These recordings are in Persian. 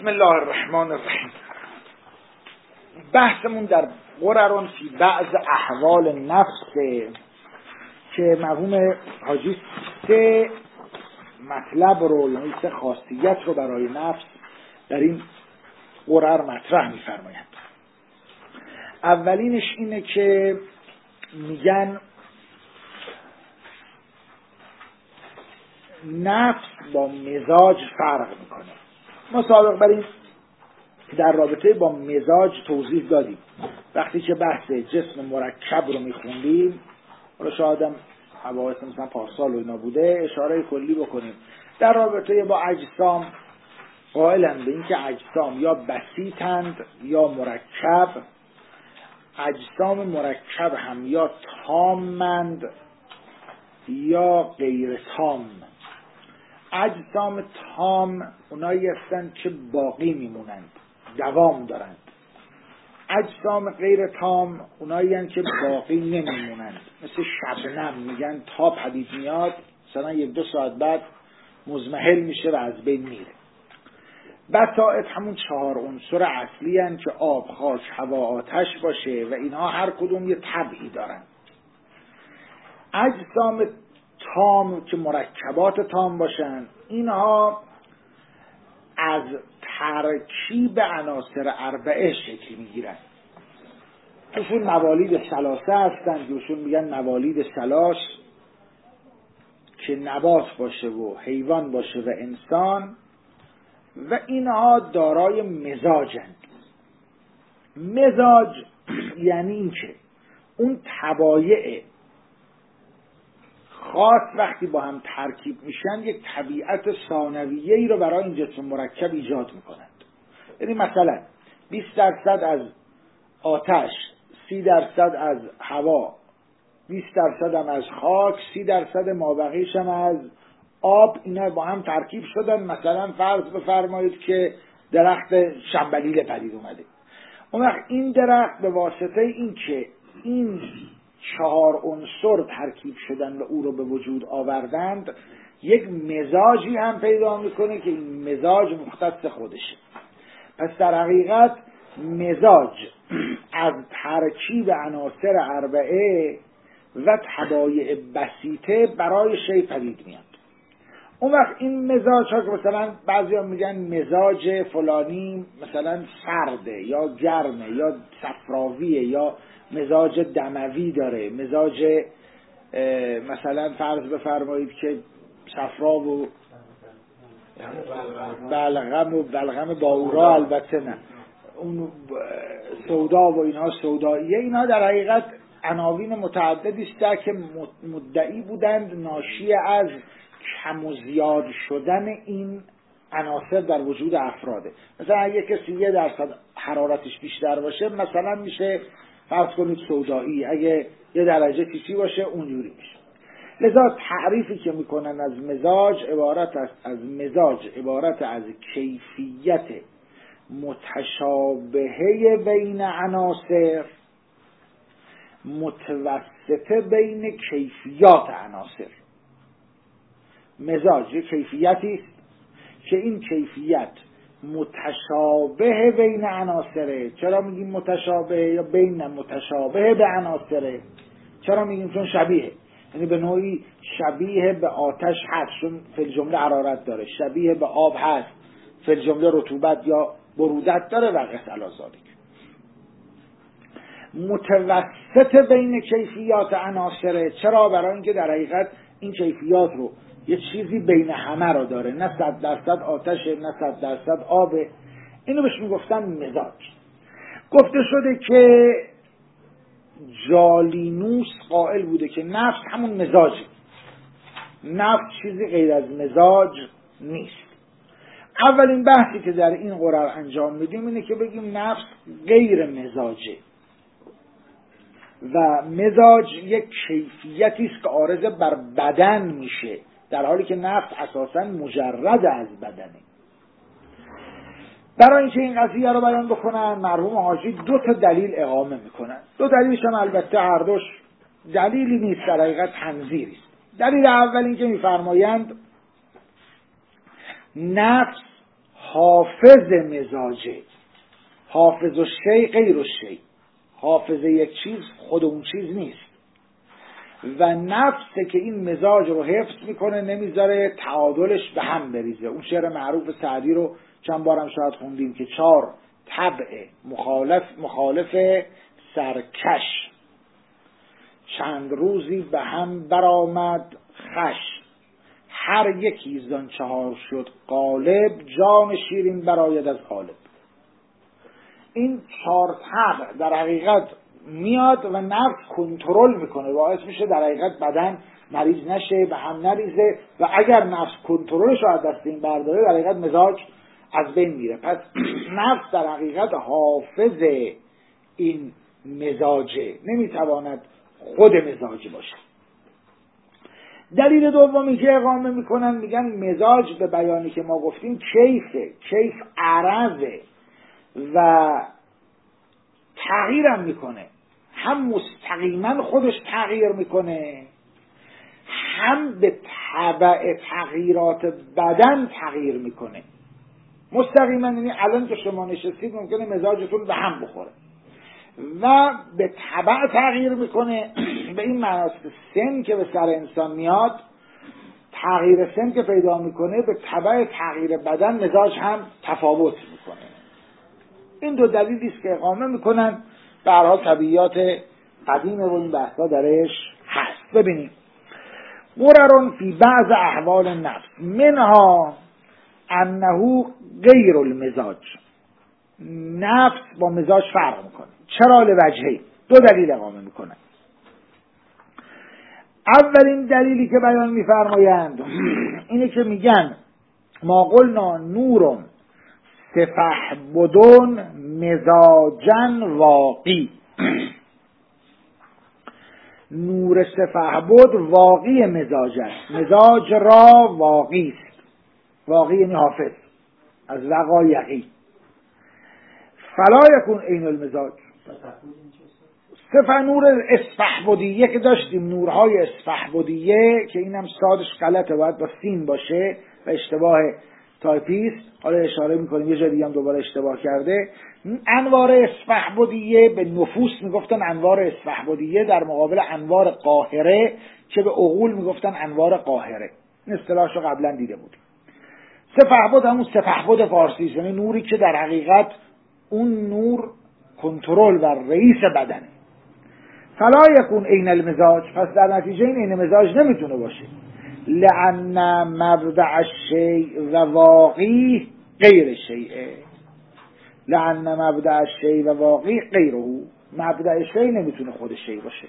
بسم الله الرحمن الرحیم. بحثمون در قررون فی بعض احوال نفس که مرحوم حاجی سه مطلب رو، یعنی سه خاصیت رو برای نفس در این قرر مطرح می‌فرمایند. اولینش اینه که میگن نفس با مزاج فرق میکنه. ما سابق بر این در رابطه با مزاج توضیح دادیم. وقتی که بحث جسم مرکب رو میخوندیم، حالا شایدم حوادث مثلا پارسال و اینا بوده، اشاره کلی بکنیم. در رابطه با اجسام قائلند به این که اجسام یا بسیطند یا مرکب. اجسام مرکب هم یا تامند یا غیر تام. اجسام تام اونایی هستند که باقی میمونند، دوام دارند. اجسام غیر تام اونایی هستند که باقی نمیمونند، مثل شبنم میگن تا پدید میاد مثلا 1-2 ساعت بعد مزمحل میشه و از بین میره. بساط همون 4 عنصر اصلی هستند که آب، خاک، هوا، آتش باشه و اینها هر کدوم یه طبعی دارن. اجسام تام که مرکبات تام باشن، اینها از ترکیب عناصر اربعه شکل میگیرن. توشون موالید ثلاثه هستن، توشون میگن موالید ثلاث، که نبات باشه و حیوان باشه و انسان، و اینها دارای مزاجند. مزاج یعنی این که اون طبایع خاص وقتی با هم ترکیب میشن یک طبیعت ثانویه‌ای رو برای این جسم مرکب ایجاد میکنند. یعنی مثلا 20% از آتش، 30% از هوا، 20% هم از خاک، 30% مابقیش هم از آب، اینا با هم ترکیب شدن. مثلا فرض بفرمایید که درخت شنبلیل پدید اومده. اون وقت این درخت به واسطه این که این 4 عنصر ترکیب شدن و او رو به وجود آوردند، یک مزاجی هم پیدا میکنه که این مزاج مختص خودشه. پس در حقیقت مزاج از ترکیب عناصر اربعه و طبایع بسیطه برای شی پدید میاد. اون وقت این مزاج ها که مثلا بعضی ها میگن مزاج فلانی مثلا سرده یا گرمه یا صفراویه یا مزاج دموی داره، مزاج مثلا فرض بفرمایید که صفرا و بلغم باورا، البته نه اون سودا و اینها سوداییه. اینها در حقیقت عناوین متعددی است که مدعی بودند ناشی از کم و زیاد شدن این عناصر در وجود افراده. مثلا اگه کسی 1% حرارتش بیشتر باشه مثلا میشه فرض کنید سودایی، اگه 1 درجه تیسی باشه اونجوری میشه. لذا تعریفی که میکنن از مزاج عبارت از کیفیت متشابهه بین عناصر، متوسطه بین کیفیات عناصر. مزاج یک کیفیتی است که این کیفیت متشابه بین عناصره. چرا میگیم متشابه یا بین متشابه به عناصره؟ چرا میگیم؟ چون شبیه، یعنی به نوعی شبیه به آتش هست چون فی الجمله حرارت داره، شبیه به آب هست فی الجمله رطوبت یا برودت داره و غیره الی ذالک. متوسط بین کیفیات عناصره. چرا؟ برای اینکه در حقیقت این کیفیات رو یه چیزی بین همه رو داره، نه 100% آتشه نه 100% آبه. اینو بهش میگفتن مزاج. گفته شده که جالینوس قائل بوده که نفس همون مزاجه، نفس چیزی غیر از مزاج نیست. اولین بحثی که در این قرار انجام میدیم اینه که بگیم نفس غیر مزاجه و مزاج یک کیفیتی است که عارض بر بدن میشه، در حالی که نفس اساساً مجرد از بدنه. برای اینکه این قضیه رو بیان بکنن مرحوم حاجی 2 دلیل اقامه میکنن. 2 دلیلش هم البته هر دوش دلیلی نیست، در حقیقت تنظیری است. دلیل اول این که میفرمایند نفس حافظ مزاجه. حافظ و شی غیر و شی. حافظ یک چیز خود اون چیز نیست و نفسه که این مزاج رو حفظ میکنه، نمیذاره تعادلش به هم بریزه. اون شعر معروف سعدی رو چند بارم شاید خوندیم که 4 طبع مخالف سرکش، چند روزی به هم برآمد خش، هر یکی زان 4 شد غالب، جان شیرین براید از قالب. این 4 طبع در حقیقت میاد و نفس کنترل میکنه، باعث میشه در حقیقت بدن مریض نشه، به هم نریزه و اگر نفس کنترلش رو از دست این برداره در حقیقت مزاج از بین میره. پس نفس در حقیقت حافظ این مزاجه، نمیتواند خود مزاج باشه. دلیل دومی که اقامه میکنن میگن مزاج به بیانی که ما گفتیم کیف عرضه و تغییرم میکنه، هم مستقیما خودش تغییر میکنه، هم به تبع تغییرات بدن تغییر میکنه. مستقیما یعنی الان که شما نشستید ممکنه مزاجتون به هم بخوره و به تبع تغییر میکنه. به این معناست که سن که به سر انسان میاد، تغییر سن که پیدا میکنه به تبع تغییر بدن مزاج هم تفاوت میکنه. این دو دلیلی است که اقامه میکنن. به هر حال طبیعیات قدیمه و این بحثا درش هست. ببینیم مررون فی بعض احوال النفس منها انه غیر المزاج. نفس با مزاج فرق میکنه. چرا؟ لوجهی، دو دلیل اقامه میکنن. اولین دلیلی که بیان میفرمایند اینه که میگن ما قلنا نورون سفهبدون مزاجن واقعی. نور سفهبد واقعی مزاج است، مزاج را واقعی است. واقعی یعنی حافظ، از وقایقی. فلا یکون عین المزاج. نور اسفهبدیه که داشتیم، نورهای اسفهبدیه که اینم سادش غلطه، باید با سین باشه و اشتباه تایپیست. حالا اشاره میکنیم یه جا دیگه هم دوباره اشتباه کرده. انوار اسفهبدیه به نفوس میگفتن انوار اسفهبدیه، در مقابل انوار قاهره که به عقول میگفتن انوار قاهره. این اصطلاحشو قبلا دیده بود. سفهبد همون سفهبد فارسی، یعنی نوری که در حقیقت اون نور کنترل و رئیس بدنه. فلا یکون عین المزاج، پس در نتیجه این عین مزاج نمیتونه باشه. لأن مبدأ الشیء و واقعی غیر شیء. لأن مبدأ الشیء و واقعی غیره. مبدأ شیء نمیتونه خود شیء باشه.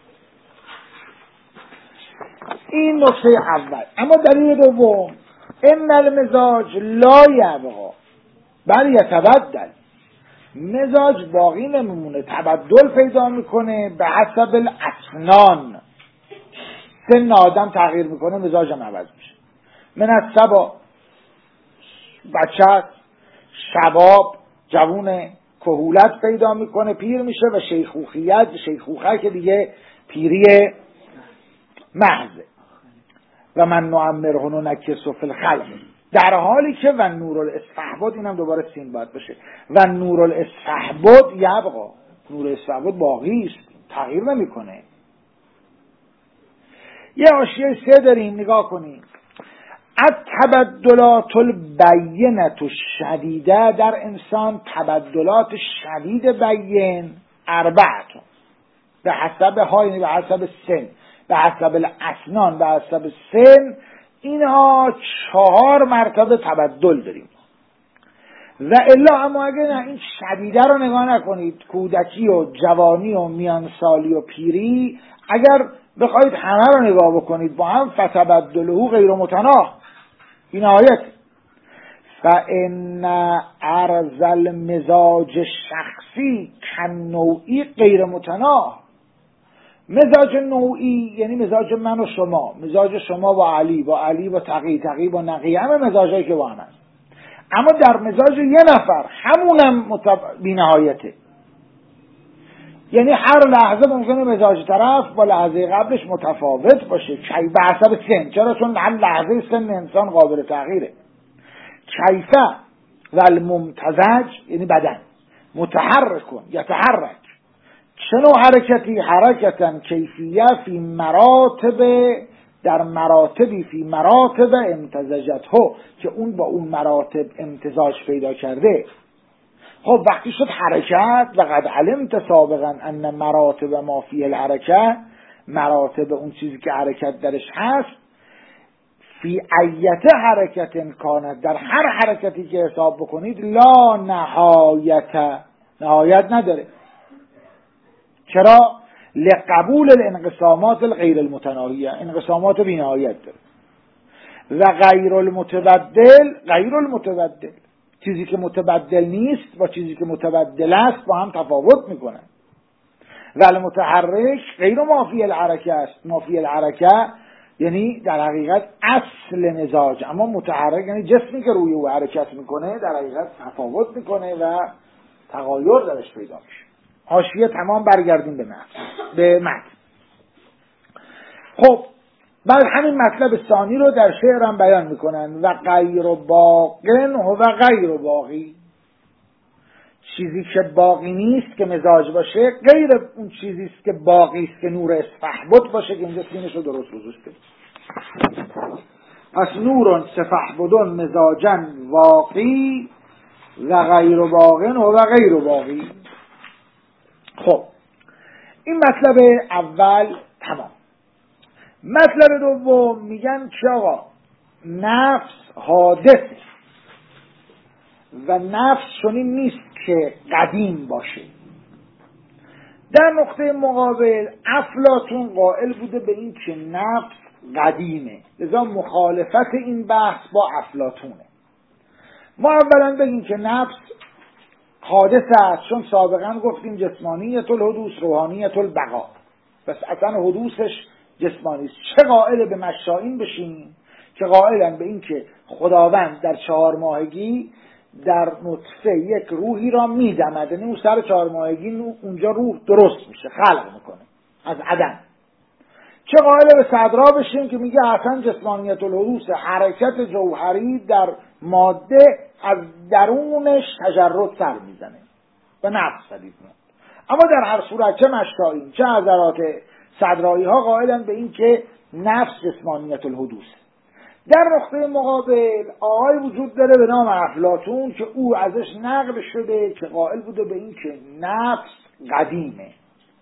این نکته اول. اما دلیل دوم، ان المزاج لا یبقی بل یتبدل. مزاج باقی نمیمونه، تبدل پیدا میکنه به حسب الاسنان. سن آدم تغییر میکنه، مزاج هم عوض میشه. من از صبا بچه، شباب جوون، کهولت پیدا میکنه، پیر میشه و شیخوخه که دیگه پیری محضه. و من نعمره ننکسه فی الخلق. در حالی که و نور الاسفهبد، اینم دوباره سین باید باشه، و نور الاسفهبد یبقا. نور الاسفهبد باقی است، تغییر نمیکنه. یه حاشیه 3 داریم، نگاه کنیم. التبدلات البینه الشدیده، در انسان تبدلات شدید بین 4 به حسب های، به حسب سن، به حسب الاسنان، به حسب سن. اینها 4 مرتبه تبدل داریم. و الا اما اگر این شدیده رو نگاه نکنید، کودکی و جوانی و میانسالی و پیری، اگر بخواید همه رو نگاه بکنید با هم، فتبدله غیر متناهی. این آیت فان عرض المزاج شخصی کنوعی غیر متناهی. مزاج نوعی یعنی مزاج من و شما، مزاج شما با علی، با علی با تقی با نقی، همه مزاجایی که با هم هست. اما در مزاج یه نفر همونم بی‌نهایته. یعنی هر لحظه ممکنه مزاج طرف با لحظه قبلش متفاوت باشه، به حسب سن. چرا؟ چون هر لحظه سن انسان قابل تغییره. کیفه و الممتزج یعنی بدن، متحرک کن یتحرک. چه نوع حرکتی؟ حرکتن کیفیه فی مراتب، در مراتبی فی مراتب امتزجت ها، که اون با اون مراتب امتزاج پیدا کرده. خب وقتی شد حرکت و قد علمت سابقا ان مراتب ما فی الحرکه، مراتب اون چیزی که حرکت درش هست، فی ایت حرکت کانت، در هر حرکتی که حساب بکنید، لا نهایت، نهایت نداره. چرا؟ لقبول الانقسامات الغیر المتناهیه، انقسامات بی نهایت داره. و غیر المتبدل، غیر المتبدل، چیزی که متبدل نیست با چیزی که متبدل است با هم تفاوت میکنن. و المتحرک غیر مافی الحرکه است. مافی الحرکه یعنی در حقیقت اصل مزاج، اما متحرک یعنی جسمی که روی او حرکت میکنه در حقیقت تفاوت میکنه و تغایر درش پیدا میشه. حاشیه تمام برگردیم به متن. خب بعد همین مطلب ثانی رو در شعر هم بیان میکنن. و غیر باقن و غیر باقی، چیزی که باقی نیست که مزاج باشه، غیر اون چیزی است که باقی است که نور اسفحبد باشه، که اینجا سینش رو درست گذاشته. پس نور سفحبد مزاجا واقعی و غیر باقن و غیر باقی. خب این مطلب اول تمام. مطلب دوم میگن که آقا نفس حادثه و نفس چنین نیست که قدیم باشه. در نقطه مقابل افلاطون قائل بوده به این که نفس قدیمه، لذا مخالفت این بحث با افلاطونه. ما اولا بگیم که نفس حادثه است، چون سابقا گفتیم جسمانیت الحدوث روحانیت البقا، بس اصلا حدوثش جسمانی است. چه قائل به مشائین بشیم که قائلن به این که خداوند در 4 ماهگی در نطفه یک روحی را میدمد، یعنی اون سر 4 ماهگی اونجا روح درست میشه، خلق میکنه از عدم. چه قائل به صدرا بشیم که میگه اصلا جسمانیت الحدوث، حرکت جوهری در ماده از درونش تجرد سر میزنه و نفس پدید میاد. اما در هر صورت چه مشائین چه حضرات صدرایی ها قائلن به این که نفس جسمانیت الحدوث. در نقطه مقابل آقای وجود داره به نام افلاطون که او ازش نقل شده که قائل بوده به این که نفس قدیمه.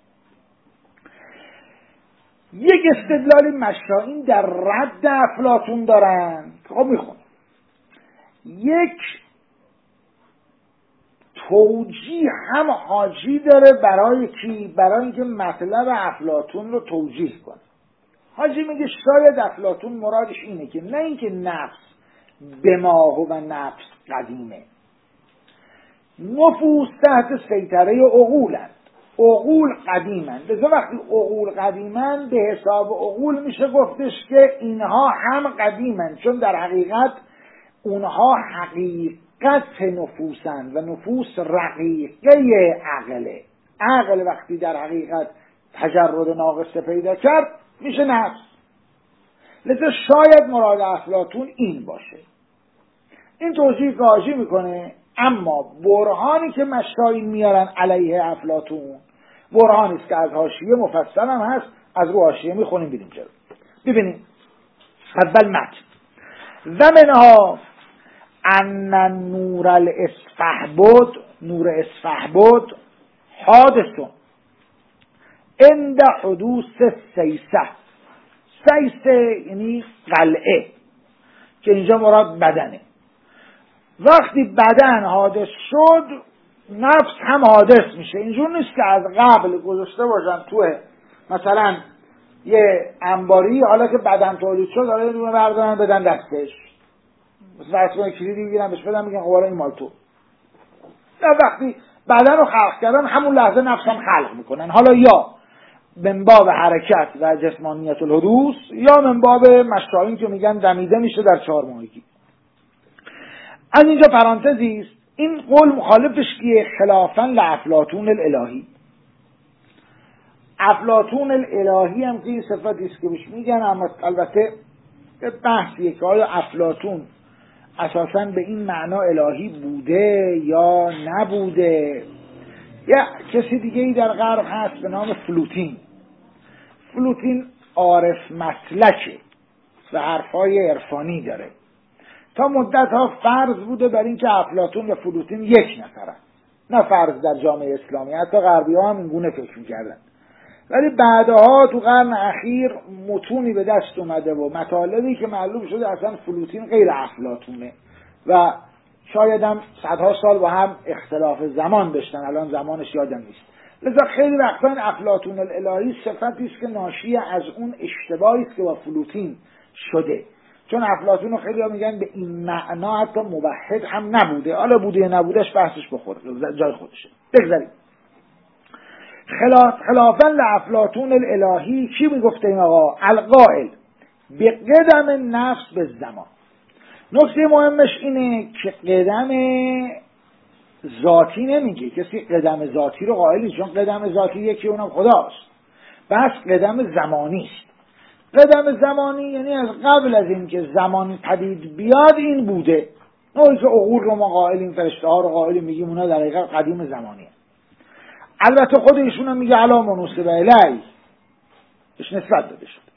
یک استدلال مشائین در رد افلاطون دارن. خب میخونم. یک توجیه هم حاجی داره برای کی؟ برای اینکه مطلب افلاطون رو توجیه کنه. حاجی میگه شاید افلاطون مرادش اینه که نه اینکه نفس به ما و نفس قدیمه، نفوس تحت سیطره عقولند، عقول قدیمند. لذا وقتی عقول قدیمند به حساب عقول میشه گفتش که اینها هم قدیمند، چون در حقیقت اونها حقیقت نفوسند و نفوس رقیقه عقله. عقل وقتی در حقیقت تجرد ناقصه پیدا کرد میشه نفس. لذا شاید مراد افلاطون این باشه. این توضیح راجی میکنه. اما برهانی که مشائین میارن علیه افلاطون برهانی است که از حاشیه مفصل هم هست، از رو حاشیه میخونیم ببینیم چرا. ببینیم اول متن. و منها ان نور الاسفحبد، نور اسفحبد حادثون عند حدوث سیسه. سیسه یعنی قلعه که اینجا مراد بدنه. وقتی بدن حادث شد نفس هم حادث میشه. اینجور نیست که از قبل گذاشته باشن توی مثلا یه انباری، حالا که بدن تولید شد حالا اینو بردارن بدن دستش، مثلا واسه کلیدی میگیرن بهش بدن میگن حالا این مال تو. وقتی بدن رو خلق کردن همون لحظه نفس هم خلق میکنن، حالا یا من باب حرکت و جسمانیت الحدوث یا من باب مشائین که میگن دمیده میشه در 4 ماهگی. از اینجا پرانتزی است. این قول مخالفش کیه؟ خلافاً لافلاطون الالهی. افلاطون الالهی هم که این صفتی است که بهش میگن، اما البته بحثیه که آیا افلاطون اساساً به این معنا الهی بوده یا نبوده. یا کسی دیگه ای در غرب هست به نام فلوتین. فلوتین عارف مسلکه و حرفای عرفانی داره. تا مدت ها فرض بوده بر این که افلاطون و فلوتین یک نفرن، نه فرض در جامعه اسلامی، حتی غربی ها هم این گونه فکر میکردن. ولی بعدها تو قرن اخیر متونی به دست اومده و مطالبی که معلوم شده اصلا فلوتین غیر افلاطونه و شاید هم صدها سال با هم اختلاف زمان داشتن، الان زمانش یادم نیست. لذا خیلی وقتا این افلاطون الالهی صفتی است که ناشی از اون اشتباهی است که با فلوتین شده، چون افلاطون رو خیلی ها میگن به این معنا حتی موحد هم نبوده. حالا بوده یا نبودهش بحثش بخوره، جای خودشه. بگذاریم. خلافاً لافلاطون الالهی چی میگفته این آقا؟ القائل به قدم نفس به زمان. نکته مهمش اینه که قدم ذاتی نمیگه، کسی قدم ذاتی رو قائلی، چون قدم ذاتی یکی اونم خداست. بس قدم زمانی است. قدم زمانی یعنی از قبل از این که زمان پدید بیاد این بوده. نوعی که عقول رو ما قائلیم، فرشته ها رو قائلیم، میگیم اونا در حقیقت قدیم زمانیه. البته خود ایشون هم میگه علا منوسبه الی، اش نسبت داده شد.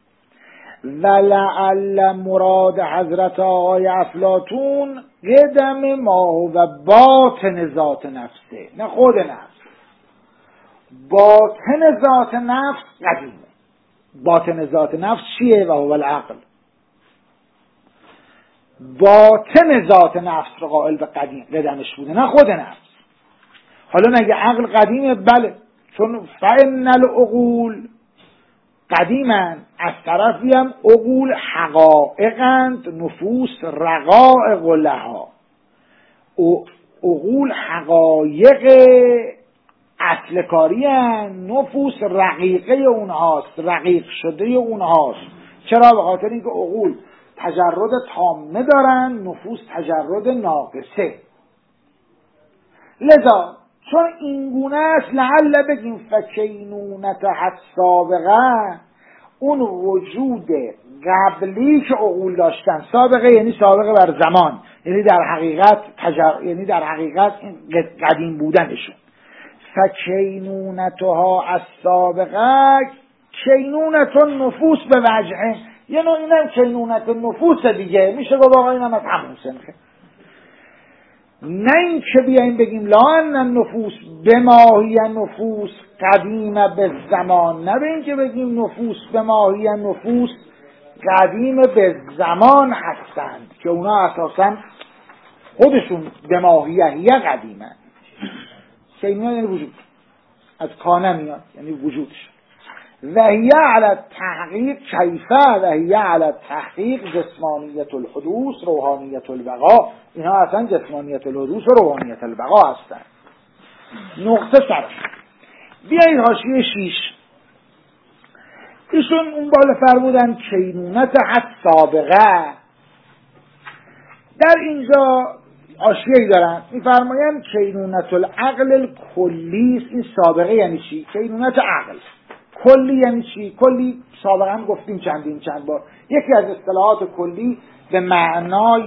ولعل مراد حضرت آقای افلاطون قدم ما و باطن ذات نفسه، نه خود نفس. باطن ذات نفس قدیمه. باطن ذات نفس چیه؟ و هو العقل. باطن ذات نفس رو قائل به قدمش بوده، نه خود نفس. حالا مگه عقل قدیمه؟ بله، چون فإن العقول قدیمن، از طرفی هم عقول حقائقند، نفوس رقائق لها. عقول حقایق اصل کاری هن، نفوس رقیقه اونهاست، رقیق شده اونهاست. چرا؟ به خاطر اینکه عقول تجرد تامه دارن، نفوس تجرد ناقصه. لذا چون این گونه است لعل بگیم فکینونت السابقه، اون وجود قبلی که عقول داشتن، سابقه یعنی سابقه بر زمان، یعنی در حقیقت قدیم بودنشون. فکینونتها السابقه کینونت النفوس به وجهه، یه نوع اینم کینونت النفوس دیگه، میشه گفت آقا اینم از همون سنخه. نه این که بیاییم بگیم لا ان النفوس بماهی نفوس قدیم به زمان، نه به این که بگیم نفوس بماهی نفوس قدیم به زمان هستند که اونا اساسا خودشون بماهیه قدیمه. کینه یعنی وجود، از کانه میاد یعنی وجودش. و هی علی تحقیق کیفه و هی علی تحقیق جسمانیت الحدوث روحانیت البقا. اینا اصلا جسمانیت الحدوث و روحانیت البقا هستن. نقطه سر بیایید حاشیه 6. ایشون اون بالا فرمودن کینونت حد سابقه. در اینجا حاشیه‌ای دارن میفرمایند کینونت العقل الکلی. این سابقه یعنی چی؟ کینونت عقل کلی یعنی چی؟ کلی سابقا هم گفتیم چند بار. یکی از اصطلاحات کلی به معنای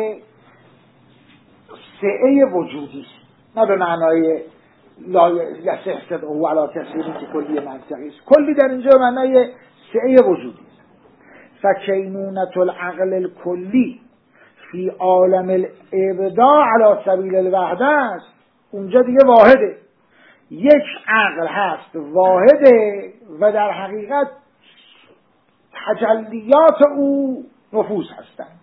سعه وجودی، نه به معنای لا یصح صدقه علی کثیر که کلی منطقی است. کلی در اینجا به معنای سعه وجودی است. فکینونت العقل الکلی فی عالم الابداع علی سبیل الوحده است. اونجا دیگه واحده، یک عقل هست واحده و در حقیقت تجلیات او نفوس هستند.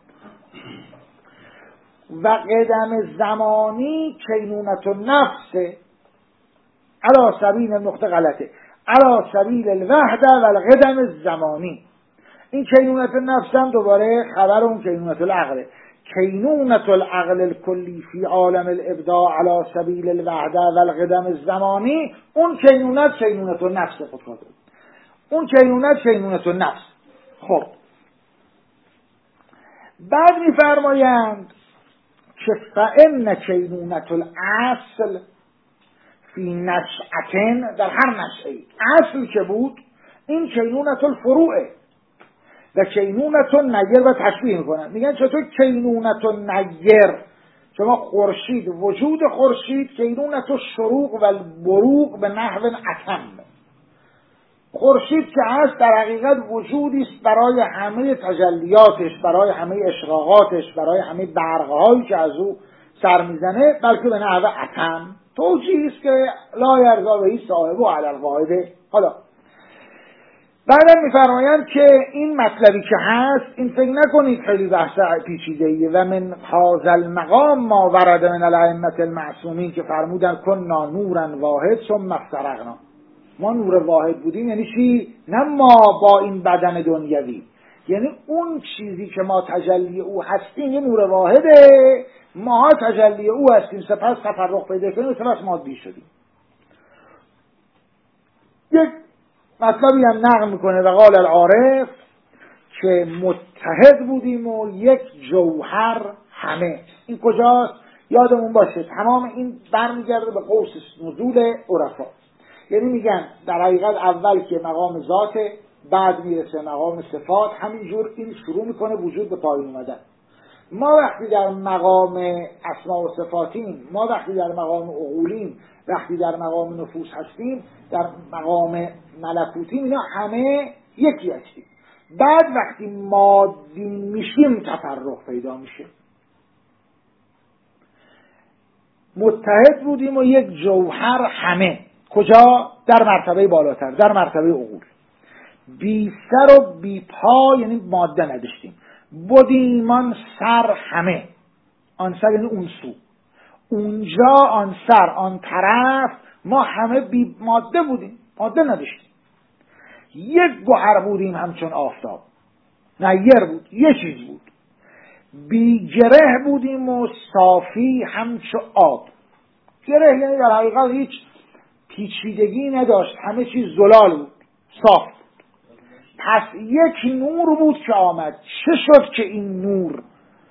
و قدم زمانی کینونت النفس علی سبیل نقطه غلطه علی سبیل الوحده و القدم الزمانی. این کینونت النفس هم دوباره خبر اون کینونت العقله. کینونت العقل الکلی فی عالم الابداع علی سبیل الوحده و القدم الزمانی. اون کینونت النفس خود اون کینونت النفس. خب بعد میفرمایند که فإن کینونت الاصل فی نشأتن، در هر نشأه‌ای اصل که بود این کینونت الفروعه. و کینونتون نیر و تشبیه میکنن، میگن چطور کینونتون نیر؟ شما خورشید، وجود خورشید، کینونتون شروق و بروق به نحو اتم. خورشید که هست در حقیقت وجودی است برای همه تجلیاتش، برای همه اشراقاتش، برای همه برق‌هایی که از او سر میزنه، بلکه به نحو اتم. توجیه است که لا یرضا بهی صاحب و علی القاعده. حالا بعدا میفرمایند که این مطلبی که هست، این فکر نکنید خیلی بحث پیچیده‌ایه. و من هذا المقام ما ورد من الائمه المعصومین که فرمودن کنا نورا واحد ثم افترقنا. ما نور واحد بودیم یعنی چی؟ نه ما با این بدن دنیوی، یعنی اون چیزی که ما تجلی او هستیم یه نور واحده، ما تجلی او هستیم، سپس تفرق پیدا کنیم، سپس مادی شدیم. یک مطلبی هم نقل میکنه و قال العارف که متحد بودیم و یک جوهر همه. این کجاست؟ یادمون باشه تمام این برمیگرده به قوس نزول عرفا. یعنی میگن در حقیقت اول که مقام ذات، بعد میرسه مقام صفات، همینجور این شروع میکنه وجود به پایین اومدن. ما وقتی در مقام اسماء و صفاتیم، ما وقتی در مقام عقولیم، وقتی در مقام نفوس هستیم، در مقام ملکوتیم، اینا همه یکی هستیم. بعد وقتی مادی میشیم تفرق پیدا میشه. متحد بودیم و یک جوهر همه. کجا؟ در مرتبه بالاتر، در مرتبه عقول. بی سر و بی پا یعنی ماده نداشتیم. بودیم آن سر همه. آن سر یعنی اون سو، اونجا آن سر، آن طرف، ما همه بی ماده بودیم، ماده نداشتیم. یک گوهر بودیم همچون آفتاب، نیر بود، یه چیز بود. بی گره بودیم و صافی همچو آب. گره یعنی در حقیقت هیچ پیچیدگی نداشت، همه چیز زلال بود، صاف بود. پس یک نور بود که آمد. چه شد که این نور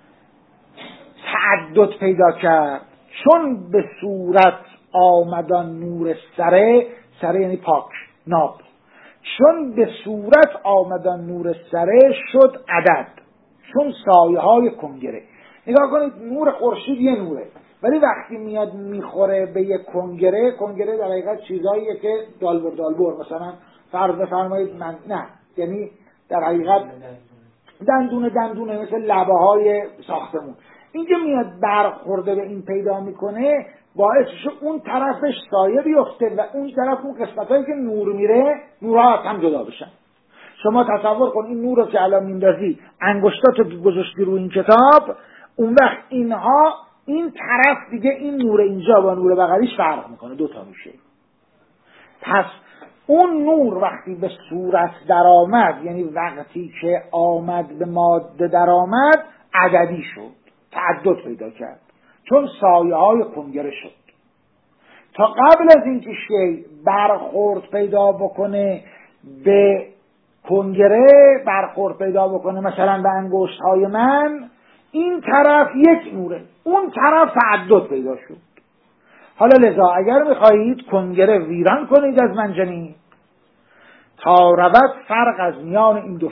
تعدد پیدا کرد؟ چون به صورت آمدان نور سره، سره یعنی پاک، ناب. چون به صورت آمدان نور سره شد عدد، چون سایه های کنگره. نگاه کنید، نور خورشید یه نوره، ولی وقتی میاد میخوره به یک کنگره، کنگره در حقیقت چیزاییه که دالبر مثلا فرض بفرمایید من نه، یعنی در حقیقت دندونه مثل لبه های ساختمون. اینکه میاد برخورده به این پیدا میکنه، باعث شد اون طرفش سایه بیفته و اون طرف، اون قسمتایی که نور میره، نورها از هم جدا بشن. شما تصور کن این نور رو که الان میندازی، انگشتاتو گذاشتی رو این کتاب، اون وقت اینها، این طرف دیگه این نور اینجا با نور بغلیش فرق میکنه، دوتا میشه. پس اون نور وقتی به صورت در آمد، یعنی وقتی که آمد به ماده در آمد، عددی شد، تعدد پیدا کرد، چون سایه های کنگره شد. تا قبل از اینکه شی برخورد پیدا بکنه به کنگره، برخورد پیدا بکنه مثلا به انگشت های من، این طرف یک نوره، اون طرف تعدد پیدا شد. حالا لذا اگر میخواهید کنگره ویران کنید از منجنیق، تا رود فرق از میان این دو،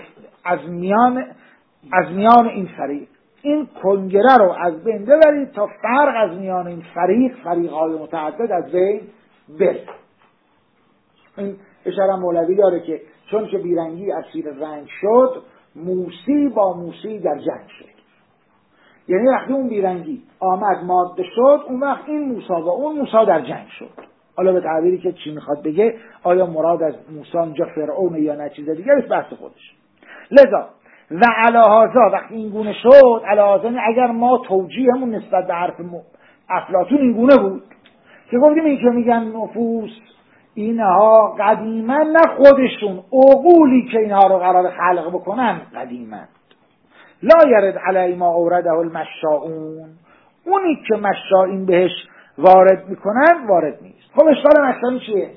از میان این فریق، این کنگره رو از بین ببرید تا فرق از میان این فریق‌های متعدد از بین بره. این اشاره مولوی داره که چون که بیرنگی اسیر رنگ شد، موسی با موسی در جنگ شد. یعنی وقتی اون بیرنگی آمد ماده شد، اون وقت این موسی با اون موسی در جنگ شد. حالا به تعبیری که چی میخواد بگه، آیا مراد از موسی اینجا فرعون یا نه چیز دیگه، است بحث خودش. لذا و علاهازا وقتی این گونه شد، علاهازا اگر ما توجیهمون نسبت به حرف افلاطون این گونه بود که گفتیم این که میگن نفوس اینها قدیما، نه خودشون، عقولی که اینها رو قرار خلق بکنن قدیما. لا یرد علی ما اورده المشاؤون، اونی که مشائین بهش وارد میکنن وارد نیست. خب اشکال مشائین چیه؟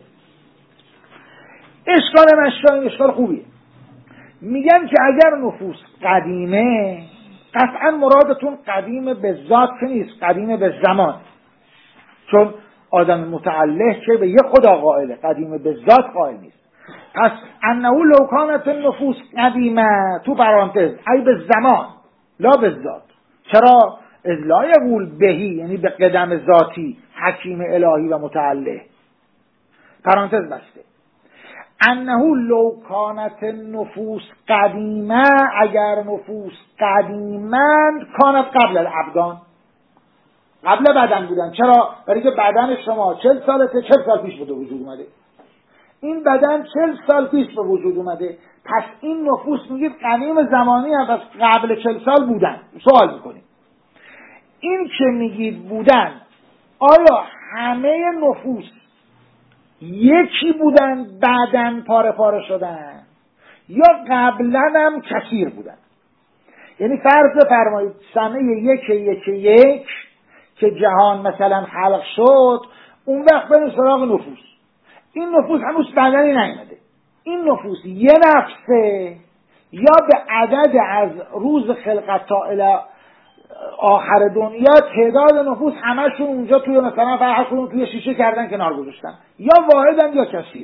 اشکال مشائین اشکال خوبیه. میگن که اگر نفوس قدیمه، قطعا مرادتون قدیم به ذات که نیست، قدیم به زمان، چون آدم متعلق که به یه خدا قائله، قدیم به ذات قائل نیست. پس انه لو کانت النفوس قدیمه تو پرانتز ای به زمان لا به ذات. چرا؟ اذ لا یقول بهی یعنی به قدم ذاتی حکیم الهی و متعله. پرانتز بسته. انه لو کانت النفوس قدیمه، اگر نفوس قدیمند، کانت قبل الابدان، قبل بدن بودن. چرا؟ برای که بدن شما 40 سالته، 40 سال پیش به وجود اومده. این بدن 40 سال پیش به وجود اومده. پس این نفوس میگید قدیم زمانی هم، پس قبل 40 سال بودن. سوال میکنیم این که میگید بودن، آیا همه نفوس یکی بودن بعدن پاره پاره شدن یا قبلا هم کثیر بودن؟ یعنی فرض فرمایید سنه یک که جهان مثلا خلق شد، اون وقت بریم سراغ نفوس. این نفوس هنوز بدنی نیامده. این نفوس یه نفسه یا به عدد از روز خلقت تا الی آخر دنیا تعداد نفوس همشون اونجا توی مثلا فرحشون توی شیشه کردن کنار گذاشتن، یا واحدن یا کثیر.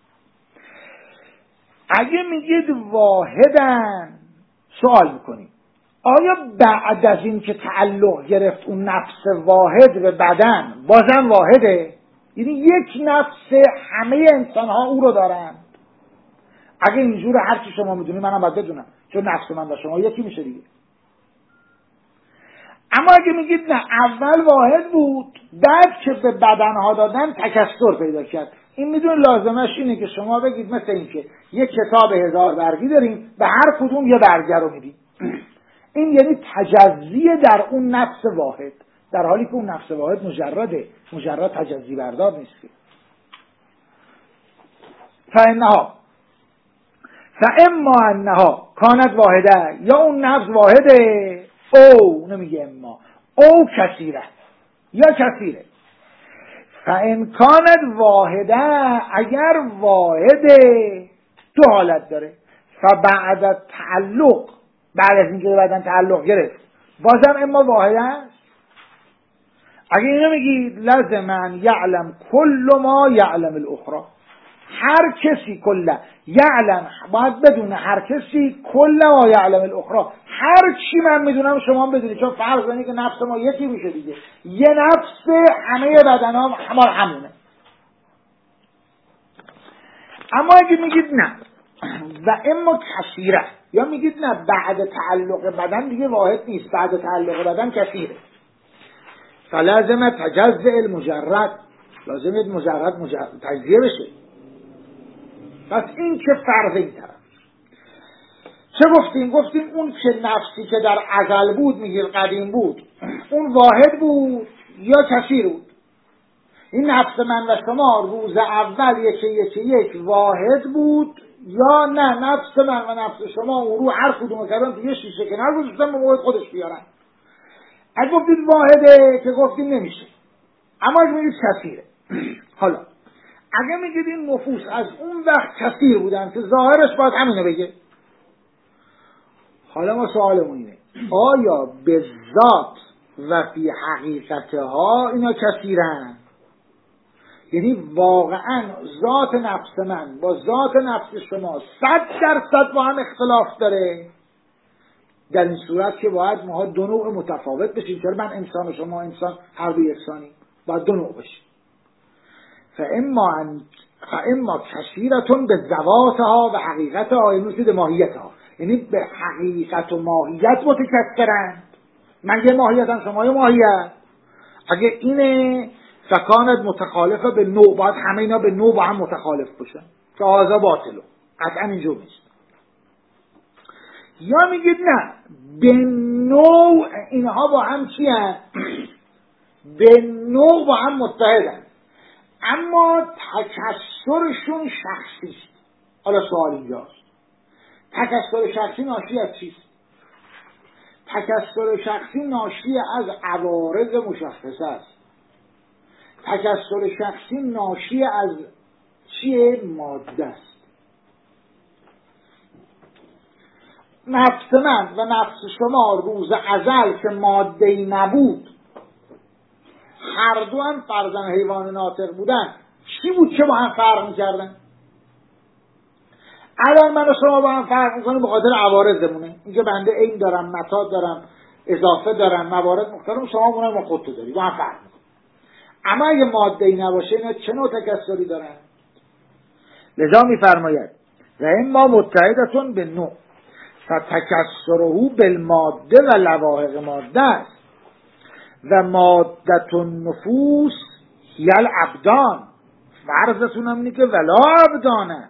اگه میگید واحدن، سوال میکنیم آیا بعد از این که تعلق گرفت اون نفس واحد به بدن بازم واحده؟ یعنی یک نفس همه انسان ها او رو دارن؟ اگه اینجوره هر چی شما میدونی منم باید بدونم، چون نفس من و شما یکی میشه دیگه. اما اگه میگید نه، اول واحد بود، بعد که به بدنها دادن تکثر پیدا کرد، این میدون لازمش اینه که شما بگید مثل این که یک کتاب 1000 برگی داریم، به هر کدوم یه برگه رو میدیم. این یعنی تجزیه در اون نفس واحد، در حالی که اون نفس واحد مجرد تجزی بردار نیست. فاما انها کانت واحده، یا اون نفس واحده، او نمیگه اما، او کثیره یا کثیره. فان کانت واحده، اگر واحده دو حالت داره. فبعد تعلق، بعد از اینکه بعدن تعلق گرفت بازم اما واحده است. اگه اینو میگید لازم ان یعلم کل ما یعلم الاخرى، هر کسی کلا یعلم، باید بدونه هر کسی کل ما یعلم الاخرى، هر چی من میدونم شما هم بدونید، چون فرض کنید که نفس ما یکی میشه دیگه، یه نفس همه بدن ها همونه. اما اگه میگید نه و اما کثیره، یا میگید نه بعد تعلق بدن دیگه واحد نیست، بعد تعلق بدن کثیره، فلازم تجزئ المجرد، لازم مجرد تجزیه بشه. پس این که فرض این طرف چه گفتیم اون که نفسی که در ازل بود میگیر قدیم بود، اون واحد بود یا کثیر بود؟ این نفس من و شما روز اول یک واحد بود، یا نه نفس من و نفس شما اون رو هر کدوم کردن توی شیشه کنار گذاشتن به موقع خودش بیارن؟ اگه گفتید واحده که گفتیم نمیشه، اما اگه میگید کثیره. حالا اگه میگید این نفوس از اون وقت کثیر بودن که ظاهرش باید همینو بگه، حالا ما سوالمون اینه آیا به ذات و فی حقیقتها اینا کثیرن؟ یعنی واقعا ذات نفس من با ذات نفس شما 100% با هم اختلاف داره؟ در این صورت که باید ما دو نوع متفاوت بشیم، چرا من انسان و شما انسان هر دو یکسانی، باید دو نوع بشیم. فاما کثیرتون به ذواتها و حقیقتها، یعنی به ماهیتها، یعنی به حقیقت و ماهیت متکثرند. من یه ماهیتم شما یه ماهیت. اگه اینه فکانت متخالفه به نوع، باید همه اینا به نوع با هم متخالف باشن که هذا باطله، قطعا اینجور نیست. یا میگید نه به نوع اینها با هم چی هست؟ به نوع با هم متحدن، اما تکثرشون شخصی است. حالا سوال اینجاست تکثر شخصی ناشی از چیست؟ تکثر شخصی ناشی از عوارض مشخصه است. تکثر شخصی ناشی از چیه؟ ماده است. نفس من و نفس شما روز ازل که ماده‌ای نبود، هر دو هم فرزن حیوان ناطق بودن، چی بود که با هم فرق می‌کردن؟ الان من و شما با هم فرق میکنیم به خاطر عوارضمونه، اینکه بنده عین دارم، متا دارم، اضافه دارم، موارد مختلف، شما اونها با خودتو داری، با هم فرق میکنیم. اما اگه ماده‌ای نباشه اینا چه نوع تکثری دارن؟ لذا میفرماید و اما متحدتون به نوع فتکثره بالماده و لواحق ماده است و مادت النفوس هی الابدان. فرضتون هم اینه که ولا ابدانه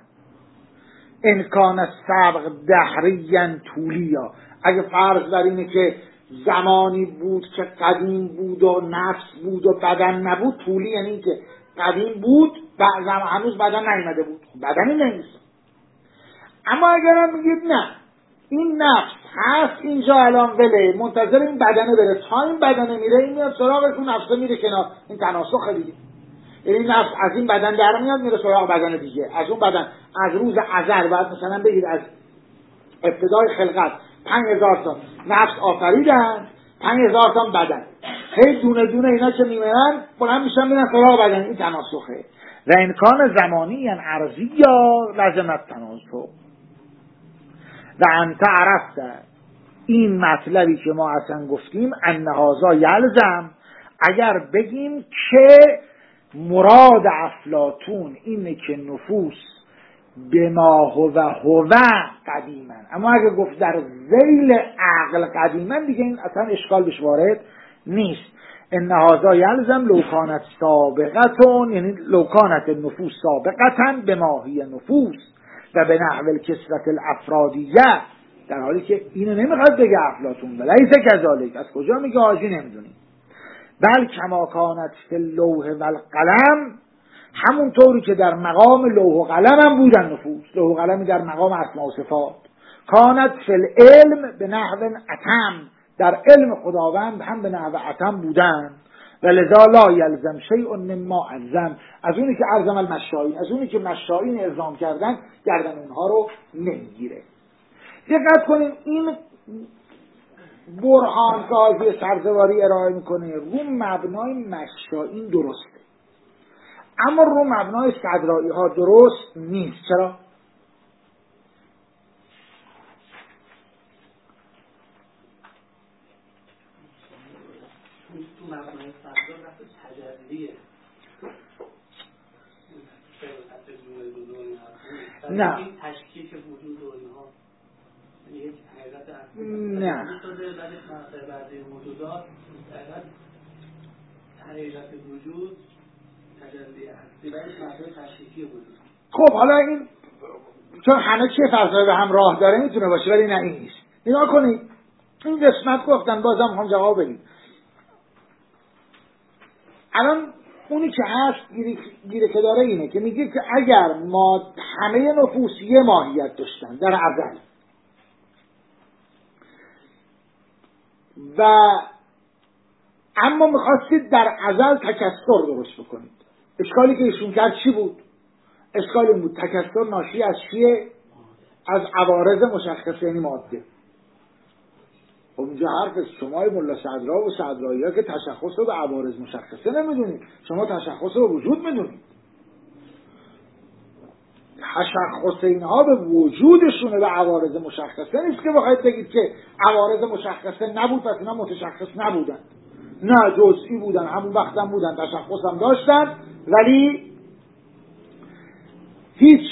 امکان سبق دهریا طولیا. اگه فرض بر اینه که زمانی بود که قدیم بود و نفس بود و بدن نبود، طولی یعنی این که قدیم بود هنوز بدن نیامده بود، بدنی نیست. اما اگر هم میگید نه این نفس هست اینجا الان وله منتظر این بدنه بره، تا این بدنه میره این میاد سراغش، اون نفسه میره کنار، این تناسخ دیگه. این نفس از این بدن در میاد میره سراغ بدن دیگه، از اون بدن از روز ازل بعد مثلا بگید از ابتدای خلقت 5000 تا نفس آفریدن، 5000 تا بدن، هی دونه دونه اینا که میمرن بلند میشن میرن سراغ بدن، این تناسخه. و امکان زمانی یعنی عرضی یا لازمت تناسخ. و انت عرفته این مطلبی که ما اصلا گفتیم ان هذا یلزم، اگر بگیم که مراد افلاطون اینه که نفوس بما هو قدیما، اما اگه گفت در ذیل عقل قدیما دیگه این اصلا اشکال بهش وارد نیست. ان هذا یلزم لو کانت سابقتون، یعنی لو کانت النفوس سابقتن به ماهی نفوس و به نحو الکسرت الافرادیه، در حالی که اینو نمیخواد بگه افلاطون ولیس کذالک. از کجا میگه آجی نمیدونیم. بل کما کانت فی اللوح و القلم، همون طوری که در مقام لوح و قلم هم بودن نفوس، لوح و قلمی در مقام اسماء و صفات. کانت فی العلم به نحو اتم، در علم خداوند هم به نحو اتم بودن. ولذا لا یلزم شیء مما الزم، از اونی که الزم المشائین، از اونی که مشائین الزام کردن گردن اونها رو نمیگیره. دقت کنیم این برهان که حاضر سرزواری ارائه میکنه رو مبنای مشائین درسته، اما رو مبنای صدرایی ها درست نیست. چرا؟ تو مبنای صدرا رفت تجلیه نه این تشکیک وجود و اینها یک حقیقت نه بعضی موجودات حقیقت وجود تجلی هستی ولی مبنای تشکیکی وجود. خب حالا این چون همه چیه فلسفه به هم راه داره میتونه باشه ولی نه این نیست. نگاه کنید این قسمت گفتن بازم هم جواب بدید. الان اونی که هست گیره که داره اینه که میگه که اگر ما همه نفوس یه ماهیت داشتن در ازل و اما میخواستید در ازل تکثر درست بکنید، اشکالی که ایشون کرد چی بود؟ اشکال این بود تکثر ناشی از چیه؟ از عوارض مشخصه، یعنی ماده. خب اینجا حرف شما ملا صدرا و صدرایی ها که تشخص رو به عوارض مشخصه نمیدونید، شما تشخص رو به وجود میدونید. تشخص اینها به وجودشونه، به عوارض مشخصه نیست که بخواید بگید که عوارض مشخصه نبود پس اینا متشخص نبودن. نه، جزئی بودن، همون وقت هم بودن، تشخص هم داشتن ولی هیچ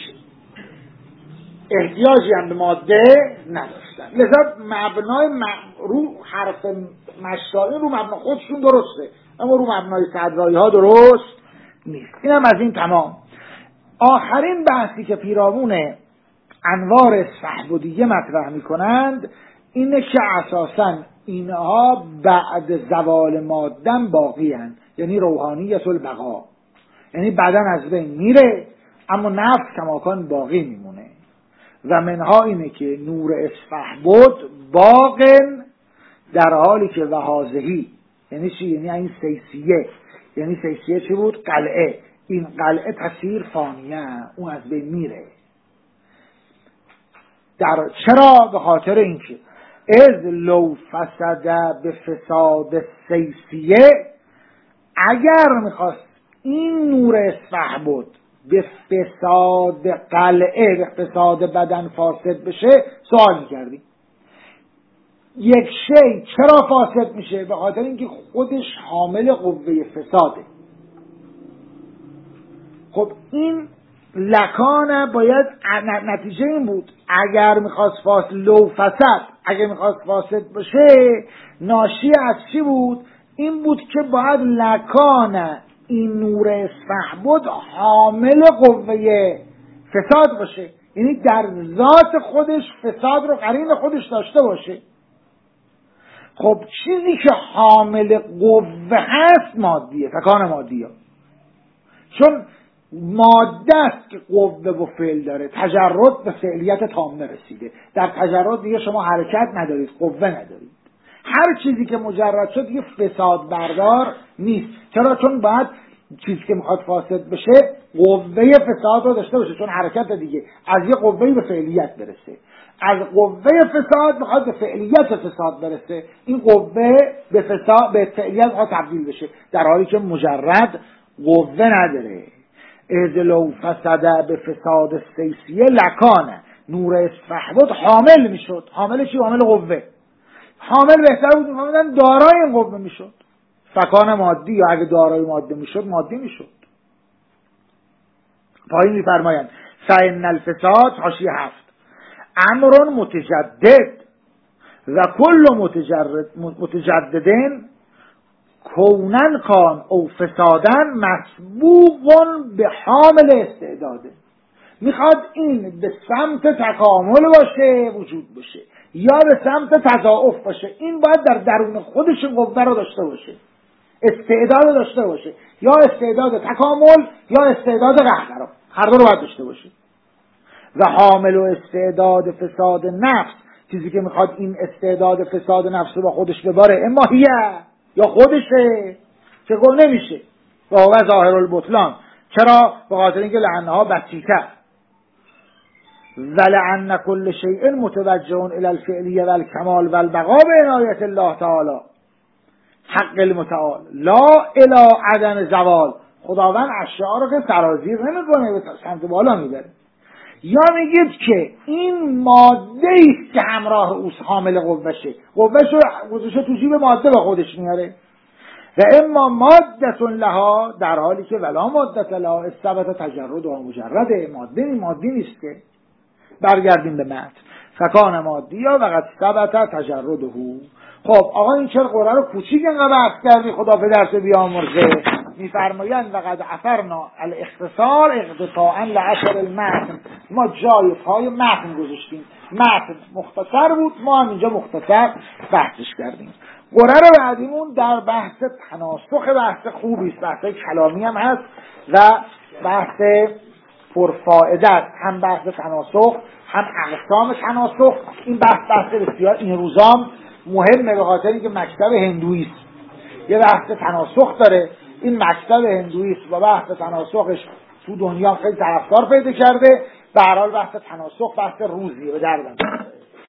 احتیاجی هم به ماده نداشتن. لذا مبنای رو حرف مشائین رو مبنا خودشون درسته اما رو مبنای صدرایی ها درست نیست. این هم از این تمام. آخرین بحثی که پیرامون انوار صحبودیه مطرح می کنند اینه که اساساً اینها بعد زوال مادن باقی هستند، یعنی روحانیت البقا، یعنی بدن از بین میره اما نفس کماکان باقی میمونه. و منها اینه که نور اسفحبود باقن در حالی که وهازهی، یعنی چی؟ یعنی این سیسیه، یعنی سیسیه چی بود؟ قلعه. این قلعه تصیر فانیه، اون از بین میره. چرا؟ به خاطر اینکه از لو فسده به فساد سیسیه، اگر میخواست این نور اسفحبود به فساد قلعه، به فساد بدن فاسد بشه سوال میکردیم. یک شی چرا فاسد میشه؟ به خاطر اینکه خودش حامل قوه فساده. خب این لکانه باید نتیجه این بود اگر میخواست فاسد لو فسد، اگر میخواست فاسد باشه ناشی از چی بود؟ این بود که باید لکانه این نور اسفحبد حامل قوه فساد باشه، یعنی در ذات خودش فساد رو قرین خودش داشته باشه. خب چیزی که حامل قوه هست مادیه، تکان مادیه، چون ماده است که قوه و فعل داره. تجرد به فعلیت تامه رسیده. در تجرد دیگه شما حرکت ندارید، قوه ندارید. هر چیزی که مجرد شد دیگه فساد بردار نیست. چرا؟ چون باید چیزی که میخواد فاسد بشه قوه فساد رو داشته باشه، چون حرکت دیگه از یه قوه به فعلیت برسه، از قوه فساد میخواد به فعلیت فساد برسه. این قوه به فساد به فعلیت میخواد تبدیل بشه، در حالی که مجرد قوه نداره. اذلو فسده به فساد سیسیه لکانه نور اسفحبد حامل میشد. حامل چی؟ حامل قوه. حامل بهتر بود میفهمیدن دارای این قوه میشد، فکان مادی، یا اگه دارای ماده میشد مادی میشد. پایین میفرمایند فإن الفساد حاشیه 7 امر متجدد و کل متجددن کونن کان او فسادن مسبوق به حامل استعداده. میخواد این به سمت تکامل باشه، وجود باشه، یا به سمت تضاعف باشه. این باید در درون خودش قوه رو داشته باشه، استعداد رو داشته باشه، یا استعداد تکامل یا استعداد قهقرا، هر دو رو باید داشته باشه. و حامل و استعداد فساد نفس، چیزی که میخواد این استعداد فساد نفس رو با خودش بباره، اما هیه یا خودشه، چگونه نمیشه. و هو ظاهر البطلان. چرا؟ به خاطر اینکه لعنها بسیطه. ولعن كل شيء متوجه الى الفعلیه و الکمال و البقاء به عنایت الله تعالی حق المتعال لا الی عدم زوال. خداوند اشیاء رو که سرازیر نمیکنه، به سمت بالا میبره. یا میگید که این ماده است که همراه اوست حامل قوهشه، قوهش رو تو جیب ماده با خودش میاره. و اما ماده لها، در حالی که ولا ماده لها استبت تجرد و مجرده، ماده نیست که. برگردیم به متن. فکان مادی یا وقت ثبت تجرده. خب آقا این چرا قرآن رو کوچیک اینقدر بحث کردی؟ خدا پدرت بیامرزه. میفرمایند وقد عفرنا الاختصار اقتطاعا لعشر المتن. ما جای پای متن گذاشتیم، متن مختصر بود، ما هم اینجا مختصر بحثش کردیم. قرآن بعدیمون در بحث تناسخ، بحث خوبی است، بحث کلامی هم هست و بحث پرفائده است. هم بحث تناسخ هم اقسام تناسخ. این بحث بسیار این روزام مهمه، به خاطر اینکه مکتب هندویی است یه بحث تناسخ داره. این مکتب هندویی است و بحث تناسخش تو دنیا خیلی طرفدار پیدا کرده. به هر حال بحث تناسخ بحث روزیه، به دردم